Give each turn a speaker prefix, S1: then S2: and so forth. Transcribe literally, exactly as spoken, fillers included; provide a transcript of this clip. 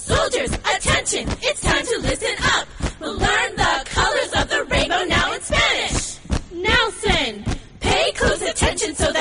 S1: Soldiers, attention, it's time to listen up. We'll learn the colors of the rainbow now in Spanish. Nelson, pay close attention so